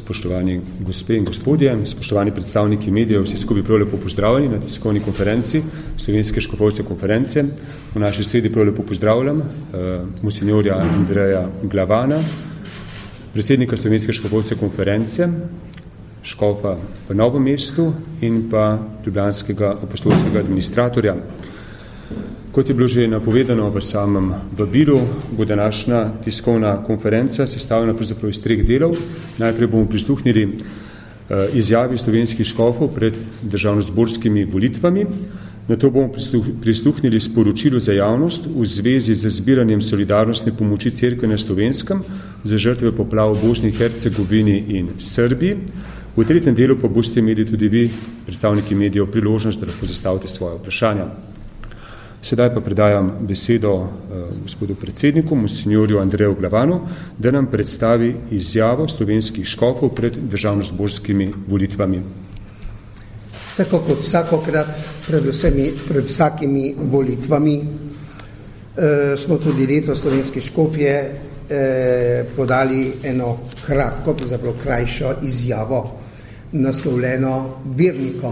Spoštovani gospe in gospodje, spoštovani predstavniki medijev, vsi skupaj prav lepo pozdravljeni na tiskovni konferenci Slovenske škofovske konference. V naši sredi prav lepo pozdravljam monsinjorja Andreja Glavana, predsednika Slovenske škofovske konference, škofa v Novem mestu in pa ljubljanskega apostolskega administratorja. Kot je bilo že napovedano v samem vabilu, bo današnja tiskovna konferenca sestavljena pravzaprav iz 3 delov. Najprej bomo prisluhnili izjavi slovenskih škofov pred državnozborskimi volitvami, nato bomo prisluhnili sporočilu za javnost v zvezi z zbiranjem solidarnostne pomoči cerkve na Slovenskem za žrtve poplav v Bosni in Hercegovini in Srbiji. V 3. delu pa boste imeli tudi vi, predstavniki medijev, priložnost, da lahko zastavite svoje vprašanja. Sedaj pa predajam besedo gospodu predsedniku, monsinjorju Andreju Glavanu, da nam predstavi izjavo slovenskih škofov pred državnozborskimi volitvami. Tako kot vsakokrat pred vsakimi volitvami smo tudi letos slovenske škofje podali eno kratko, pravzaprav krajšo izjavo, naslovljeno vernikom.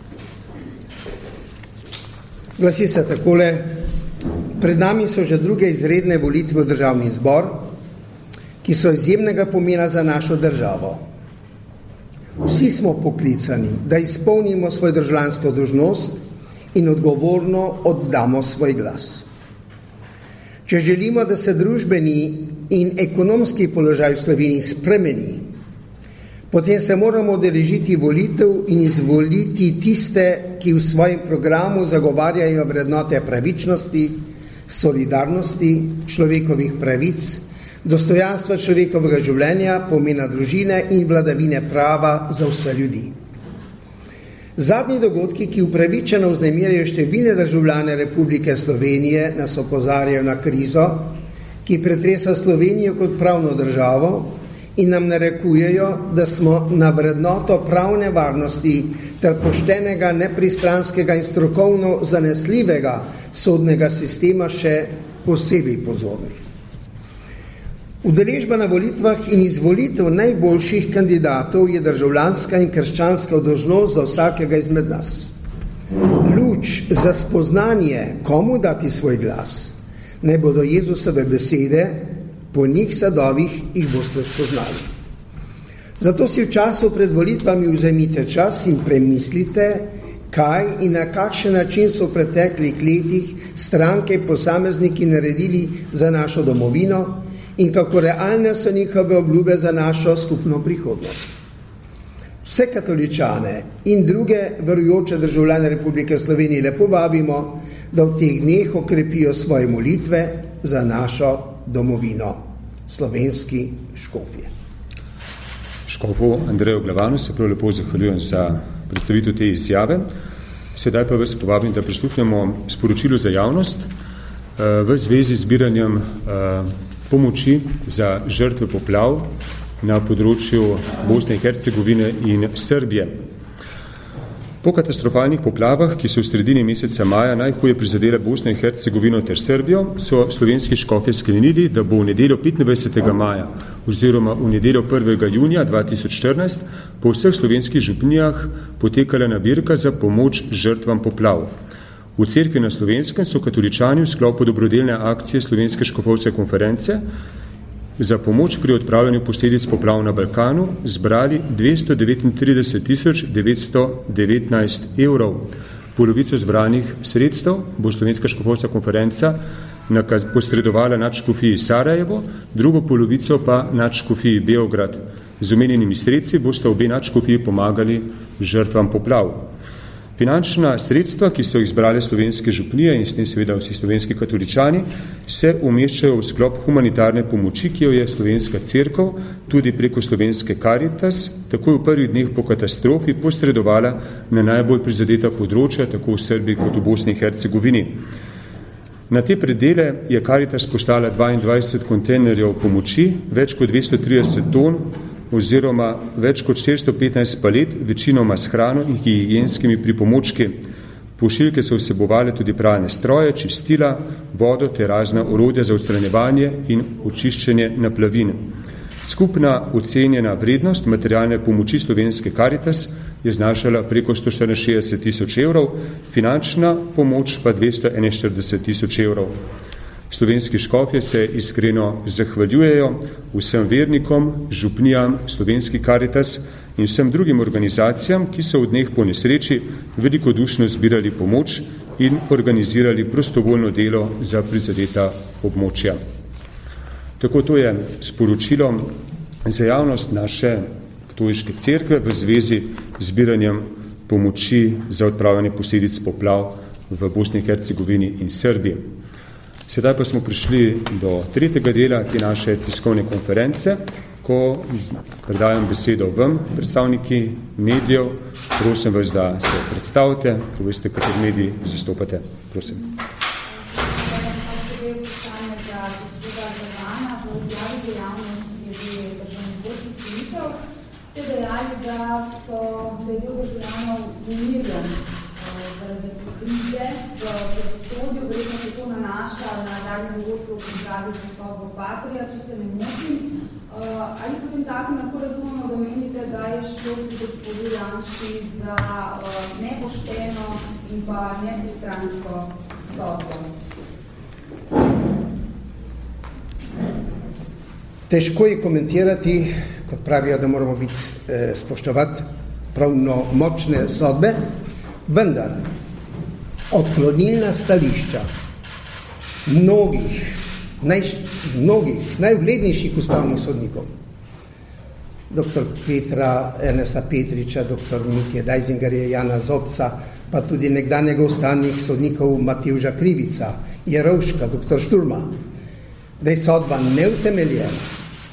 Glasi se takole: pred nami so že druge izredne volitve v državni zbor, ki so izjemnega pomena za našo državo. Vsi smo poklicani, da izpolnimo svojo državljansko dolžnost in odgovorno oddamo svoj glas. Če želimo, da se družbeni in ekonomski položaj v Sloveniji spremeni, potem se moramo udeležiti volitev in izvoliti tiste, ki v svojem programu zagovarjajo vrednote pravičnosti, solidarnosti, človekovih pravic, dostojanstva človekovega življenja, pomena družine in vladavine prava za vse ljudi. Zadnji dogodki, ki upravičeno vznemirjajo številne državljane Republike Slovenije, nas opozarjajo na krizo, ki pretresa Slovenijo kot pravno državo in nam narekujejo, da smo na vrednoto pravne varnosti ter poštenega, nepristranskega in strokovno zanesljivega sodnega sistema še posebej pozorni. Udeležba na volitvah in izvolitev najboljših kandidatov je državljanska in krščanska dolžnost za vsakega izmed nas. Luč za spoznanje, komu dati svoj glas, naj bodo Jezusove besede: po njih sadovih jih boste spoznali. Zato si v času pred volitvami vzemite čas in premislite, kaj in na kakšen način so v preteklih letih stranke posamezniki naredili za našo domovino in kako realne so njihove obljube za našo skupno prihodnost. Vse katoličane in druge verujoče državljane Republike Slovenije lepo vabimo, da v teh dneh okrepijo svoje molitve za našo domovino, slovenski škofje. Škofu Andreju Glavanu se prav lepo zahvaljujem za predstavitev te izjave. Sedaj pa vas povabim, da prisluhnemo sporočilu za javnost v zvezi z zbiranjem pomoči za žrtve poplav na področju Bosne in Hercegovine in Srbije. Po katastrofalnih poplavah, ki so v sredini meseca maja najhuje prizadele Bosno in Hercegovino ter Srbijo, so slovenski škofje sklenili, da bo v nedeljo 25. maja oziroma v nedeljo 1. junija 2014 po vseh slovenskih župnijah potekala nabirka za pomoč žrtvam poplav. V cerkvi na Slovenskem so katoličani v sklopu dobrodelne akcije Slovenske škofovske konference za pomoč pri odpravljanju posledic poplav na Balkanu zbrali 239.919 evrov. Polovico zbranih sredstev bo Slovenska škofovska konferenca posredovala nadškofiji Sarajevo, drugo polovico pa nadškofiji Beograd. Z omenjenimi sredstvi bosta obe nadškofiji pomagali žrtvam poplav. Finančna sredstva, ki so jih zbrale slovenske župnije in s tem seveda vsi slovenski katoličani, se umeščajo v sklop humanitarne pomoči, ki jo je slovenska cerkev tudi preko slovenske Caritas takoj v prvih dneh po katastrofi posredovala na najbolj prizadeta področja, tako v Srbiji kot v Bosni in Hercegovini. Na te predele je Caritas poslala 22 kontejnerjev pomoči, več kot 230 ton oziroma več kot 415 palet, večinoma s hrano in higienskimi pripomočki. Pošiljke so vsebovale tudi pralne stroje, čistila, vodo ter razna orodja za odstranjevanje in očiščenje naplavin. Skupna ocenjena vrednost materialne pomoči Slovenske Karitas je znašala preko 164 tisoč evrov, finančna pomoč pa 241 tisoč evrov. Slovenski škofje se iskreno zahvaljujejo vsem vernikom, župnijam, Slovenski Karitas in vsem drugim organizacijam, ki so v dneh po nesreči velikodušno zbirali pomoč in organizirali prostovoljno delo za prizadeta območja. Tako to je sporočilo za javnost naše katoliške cerkve v zvezi z zbiranjem pomoči za odpravljanje posledic poplav v Bosni in Hercegovini in Srbiji. Sedaj pa smo prišli do tretjega dela te naše tiskovne konference, ko predajam besedo vam, predstavniki medijev. Prosim vas, da se predstavite, poveste, kateri mediji zastopate. Prosim. Da je bil državljanov umirjen zaradi krize v pravosodju, verjetno se to nanaša na zadnji dogodke v pripravi za sodbo Patria, če se ne motim. Ali potem tako lahko razumemo, da menite, da je šlo pri gospodu Janši za nepošteno in pa nepristransko sodbo? Težko je komentirati, kot pravijo, da moramo biti spoštovati pravno močne sodbe, vendar odklonilna stališča mnogih najuglednejših ustavnih sodnikov, dr. Petra Ernesta Petriča, dr. Mitje Dajzingarja, Jana Zobca, pa tudi nekdanjega ustavnih sodnikov Matevža Krivica, Jerovška, dr. Šturma, da je sodba neutemeljena,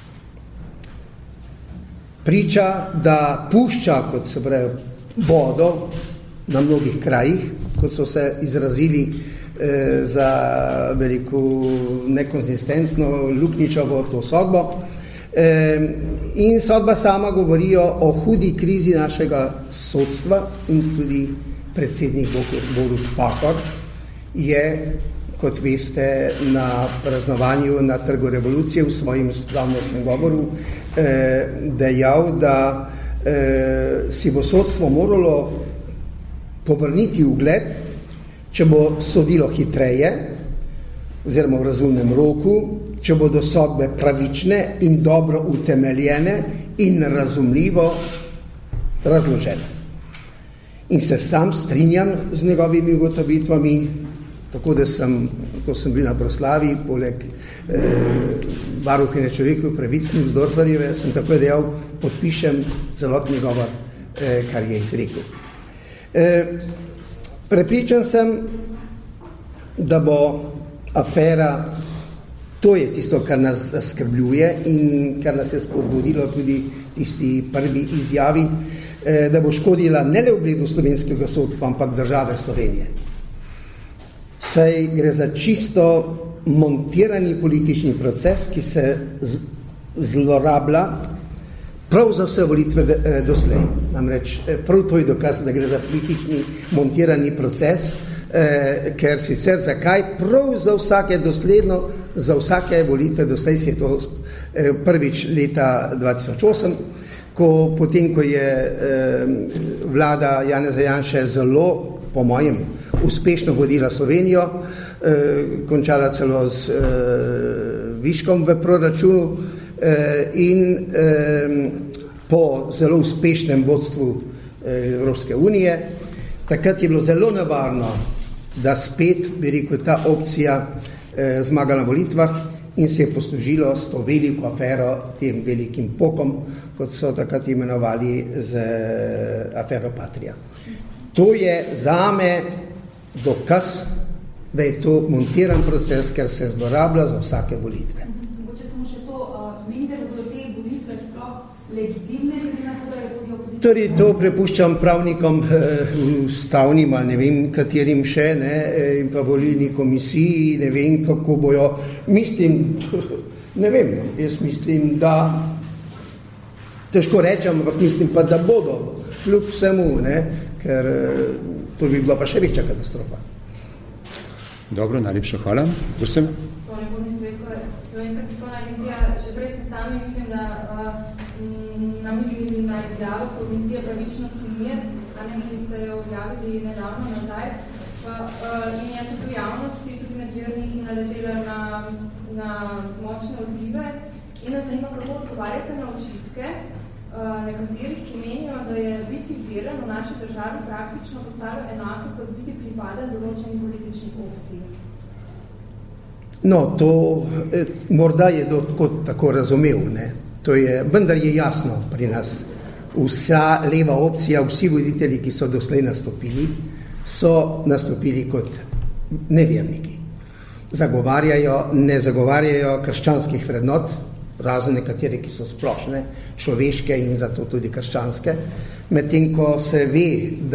priča, da pušča, kot se pravi, vodo na mnogih krajih, kot so se izrazili za veliko nekonsistentno lukničavo to sodbo. In sodba sama govorijo o hudi krizi našega sodstva in tudi predsednik Borut Pahor je, kot veste, na praznovanju na Trgu revolucije v svojem slavnostnem govoru dejal, da si bo sodstvo moralo povrniti ugled, če bo sodilo hitreje oziroma v razumnem roku, če bodo sodbe pravične in dobro utemeljene in razumljivo razložene. In se sam strinjam z njegovimi ugotovitvami, tako da ko sem bil na proslavi, poleg varuhinje človekovih pravic Nussdorferjeve, sem tako dejal, podpišem celotni govor, kar je izrekel. Prepričan sem, da bo afera, to je tisto, kar nas skrbljuje in kar nas je spodbudilo tudi tisti prvi izjavi, da bo škodila ne le ugledu slovenskega sodstva, ampak države Slovenije. Saj gre za čisto montirani politični proces, ki se zlorablja prav za vse volitve doslej. Namreč prav to je dokaz, da gre za politični montirani proces, ker sicer zakaj? Prav za vsake dosledno, za vsake volitve doslej se je to prvič leta 2008, potem, ko je vlada Janeza Janše zelo, po mojem, uspešno vodila Slovenijo, končala celo z viškom v proračunu in po zelo uspešnem vodstvu Evropske unije. Takrat je bilo zelo nevarno, da spet, bi rekel, ta opcija zmaga na volitvah in se je poslužilo s to veliko afero, tem velikim pokom, kot so takrat imenovali z afero Patria. To je zame dokaz, da je to montiran proces, ker se zlorablja za vsake volitve. Mogoče samo še to, menite, da bodo te volitve sploh legitimne, glede na to, da je tudi opozicija? Torej, to prepuščam pravnikom ustavnim, ali ne vem, katerim še, in pa volilni komisiji, ne vem, kako bojo. Mislim, ne vem, jaz mislim, da težko rečem, ampak mislim pa, da bodo, kljub vsemu, ker to bi bila pa še večja katastrofa. Dobro, najlepša hvala. Prosim. Slovenski Slovenska tiskovna agencija, še prej ste sami, mislim, da namignili na izjavo Komisije pravičnosti in mir, ki ste jo objavili nedavno nazaj. In je tudi v javnosti, tudi med verniki naletela na močne odzive. In nas zanima, kako odgovarjate na očitke nekaterih, ki menijo, da je biti veren v naši državi praktično postalo enako, kot biti pripaden določenih političnih opcij. No, to morda je kot tako razumel, ne? To je, vendar je jasno pri nas. Vsa leva opcija, vsi voditelji, ki so doslej nastopili, so nastopili kot neverniki. Ne zagovarjajo krščanskih vrednot, razen nekatere, ki so splošne, človeške in zato tudi krščanske, medtem ko se ve,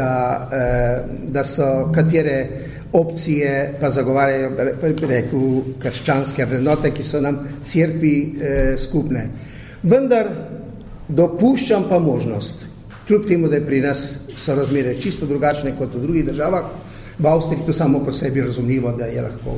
da so katere opcije pa zagovarjajo, rekel, krščanske vrednote, ki so nam cerkvi skupne. Vendar dopuščam pa možnost, kljub temu, da je pri nas so razmere čisto drugačne kot v drugih državah, v Avstriji to samo po sebi razumljivo, da je lahko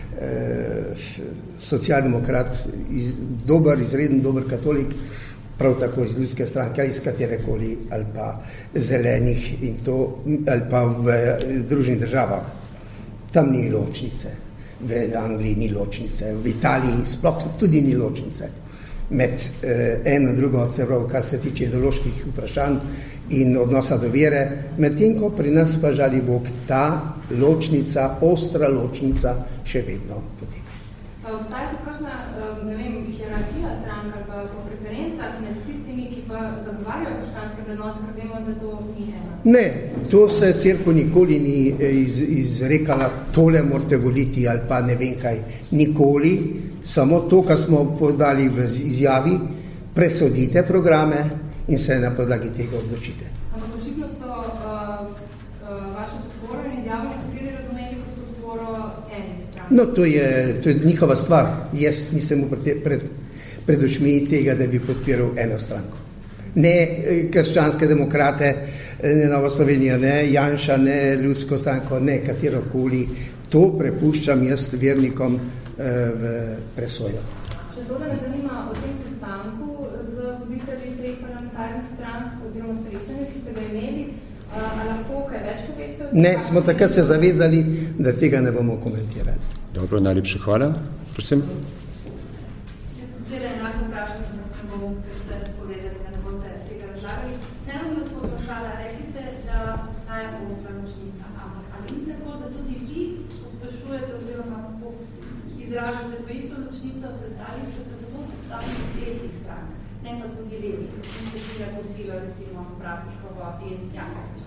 socialdemokrat, izreden dober katolik, prav tako iz ljudske stranke ali iz katerekoli, ali pa zelenih in to, ali pa v Združenih državah. Tam ni ločnice, v Angliji ni ločnice, v Italiji sploh tudi ni ločnice med eno in drugo, kar se tiče ideoloških vprašanj in odnosa do vere, medtem ko pri nas pa žali Bog ta ločnica, ostra ločnica še vedno poteka. Pa obstaja tudi kakšna, hierarhija strank ali pa po preferencah med tistimi, ki pa zagovarjajo krščanske vrednote, ker vemo, da to ni ena? Ne, to se cerkev nikoli ni izrekala, tole morate voliti ali pa ne vem kaj, nikoli. Samo to, kar smo podali v izjavi, presodite programe in se na podlagi tega odločite. Ampak očitno so vašo podporo in izjavo nekateri razumeli kot podporo eni strani. No, to je njihova stvar. Jaz nisem pred očmi tega, da bi podpiral eno stranko. Ne krščanske demokrate, ne Nova Slovenija, ne Janša, ne ljudsko stranko, ne katerokoli. To prepuščam jaz vernikom v presojo. Še torej me zanima o tem sestanku z voditelji treh parlamentarnih strank oziroma srečanju, ki ste ga imeli. A lahko kaj več poveste? Ne, smo takrat se zavezali, da tega ne bomo komentirali. Dobro, najlepše hvala. Prosim. Jaz sem zdaj enako vprašala, da ne bom predstavljati povedali, da ne boste tega razlagali. Vseeno bi vas vprašala, rekli ste, da obstaja ostra ločnica. Ali ni tako, da tudi vi pospešujete oziroma izražate to isto ločnico, sestali ste se zato predstavljati desnih strank, ne pa tudi levih, in se tira posilo, recimo Bratuškova in Jankovića.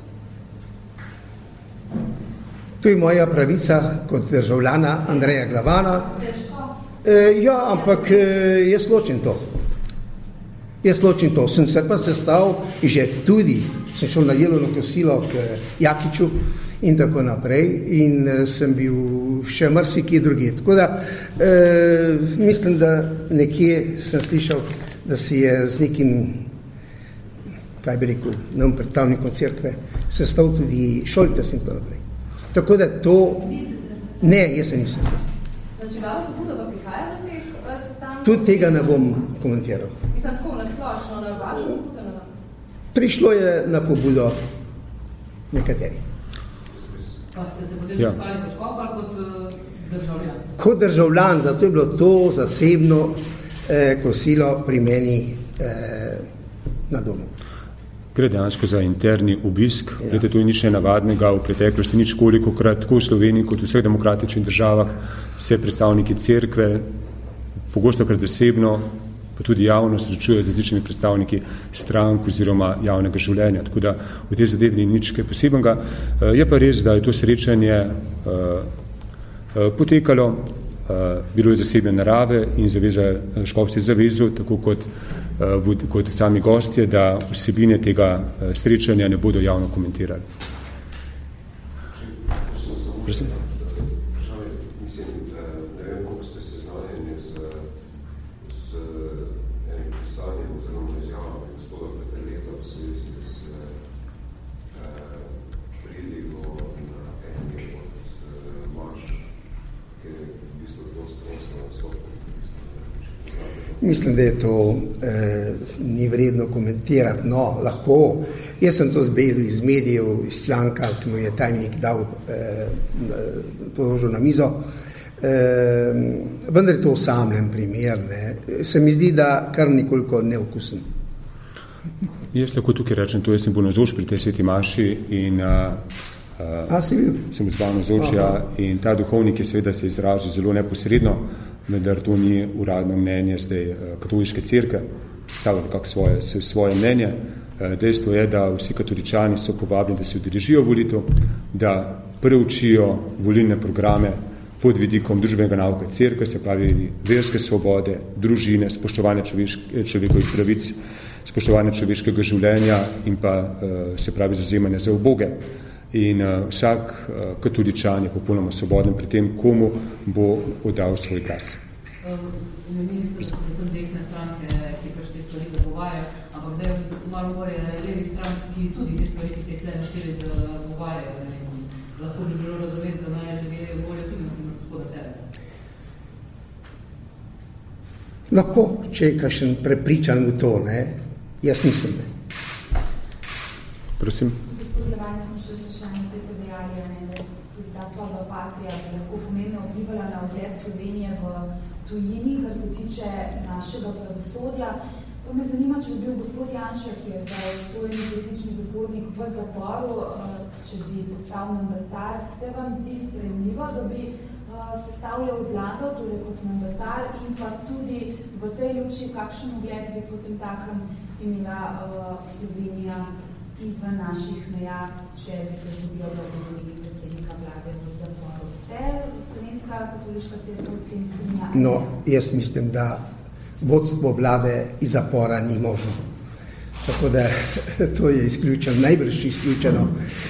To je moja pravica kot državljana Andreja Glavana. Ja, ampak jaz ločim to. Sem se pa sestal že tudi, sem šel na delovno kosilo k Jakiču in tako naprej in sem bil še marsikje drugje. Tako da mislim, da nekje sem slišal, da si je z nekim, kaj bi rekel, novim predstavnikom cerkve sestal tudi Šoltes in tako naprej. Tako da to... Ne, jaz se nisem sestal. Znači, glavno pobuda pa prihaja do teh sestankov? Tudi tega ne bom komentiral. Mislim, tako nasplošno, na vašo pobudo? Prišlo je na pobudo nekateri. Pa ste se potem sestali kot škof ali kot državljan? Kot državljan, zato je bilo to zasebno kosilo pri meni na domu. Gre dejansko za interni obisk. Ja. To je nič nenavadnega v preteklosti, nič kolikokrat, tako v Sloveniji kot v vseh demokratičnih državah, vse predstavniki cerkve, pogostokrat zasebno, pa tudi javno srečujejo z različnimi predstavniki strank oziroma javnega življenja. Tako da v tej zadevi ni nič kaj posebnega. Je pa res, da je to srečanje potekalo, bilo je zasebne narave in škof se je zavezal, tako kot sami gostje, da vsebine tega srečanja ne bodo javno komentirali. Prosim. Mislim, da je to ni vredno komentirati. No, lahko. Jaz sem to zbedil iz medijev, iz članka, ki mu je tajnik dal položil na mizo. Vendar je to osamljen primer. Ne. Se mi zdi, da kar nekoliko neokusen. Jaz lahko tukaj rečem, to jaz sem bil navzoč pri tej sveti maši in sem zbal navzoč, in ta duhovnik je seveda se izražil zelo neposredno, vendar to ni uradno mnenje zdaj katoliške cerkve, stavlja nekako svoje mnenje. Dejstvo je, da vsi katoličani so povabljeni, da se udeležijo volitev, da preučijo volilne programe pod vidikom družbenega nauka cerkve, se pravi verske svobode, družine, spoštovanje človekovih pravic, spoštovanje človeškega življenja in pa se pravi zavzemanje za uboge. In vsak katoličan je popolnoma svoboden pri tem, komu bo oddal svoj glas. Menili ste predvsem desne stranke, ki pač te stvari zagovarjajo, ampak zdaj malo bolj levih strank, ki tudi te stvari, ki ste jih našteli, zagovarjajo. Lahko bi bilo razumeti, da naj ljudje volijo tudi na gospoda Cerarja. Lahko, če je kakšen prepričan v to, ne? Jaz nisem. Ne? Prosim. Gospodljevanje smo še vprašanje, ki ste dejali, da tudi ta slaba patrija bi lahko pomembno vplivala na ugled Slovenije v tujini, kar se tiče našega pravosodja. Pa me zanima, če bi bil gospod Janša, ki je zdaj svojni politični zapornik v zaporu, če bi postal mandatar, se vam zdi sprejemljivo, da bi sestavljal vlado, torej kot mandatar, in pa tudi v tej luči, kakšen ugled bi potem takem imela Slovenija izven naših meja, če bi se zgodilo, da bi bili predsednika vlade v zaporu. Se Slovenska katoliška cerkev s tem strinja? No, jaz mislim, da vodstvo vlade iz zapora ni možno. Tako da to je izključeno, najbrž izključeno.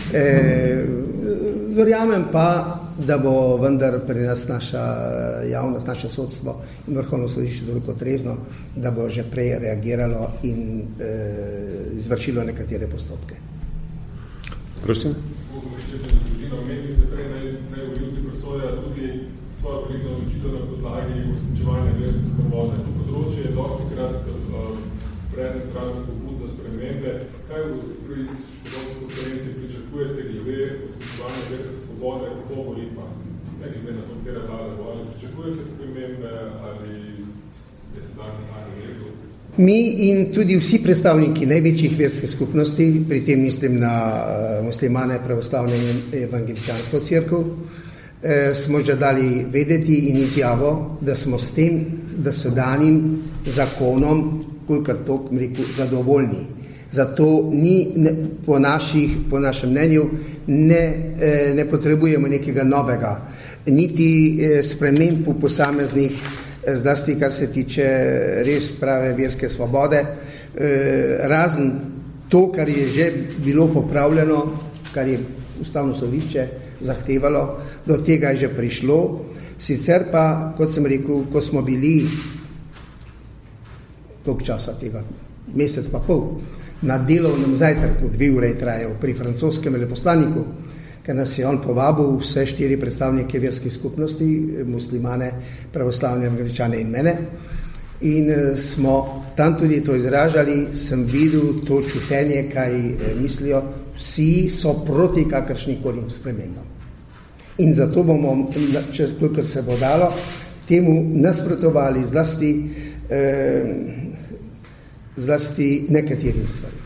Verjamem pa, da bo vendar pri nas naša javnost, naše sodstvo in vrhovno sodišče toliko trezno, da bo že prej reagiralo in izvršilo nekatere postopke. Prosim. Omenili ste prej, naj volivci presojajo tudi svojo politično odločitev na podlagi uresničevanja verske svobode. To področje je dostikrat predmet raznih pobud za spremembe. Kaj pri škodovski konferenciji pričakujete glede uresničevanja verske svobode po volitvah? Ne glede na to, katera vlada bo, ali pričakujete spremembe ali ste sedajni stanje redu? Mi in tudi vsi predstavniki največjih verskih skupnosti, pri tem mislim na muslimane, pravoslavne in evangeličansko cerkev, smo že dali vedeti in izjavo, da smo s tem, da sedanjim zakonom, kolikor to rekel, zadovoljni. Zato po našem mnenju ne potrebujemo nekega novega, niti sprememb po posameznih, zlasti kar se tiče res prave verske svobode, razen to, kar je že bilo popravljeno, kar je Ustavno sodišče zahtevalo, do tega je že prišlo. Sicer pa, kot sem rekel, ko smo bili koliko časa tega, mesec pa pol, na delovnem zajtrku, 2 ure je trajal pri francoskem veleposlaniku, ker nas je on povabil vse 4 predstavnike verskih skupnosti, muslimane, pravoslavne, evangeličane in mene. In smo tam tudi to izražali, sem videl to čutenje, kaj mislijo, vsi so proti kakršnikoli spremembam. In zato bomo, čez kolikor se bo dalo, temu nasprotovali zlasti nekaterim stvarem.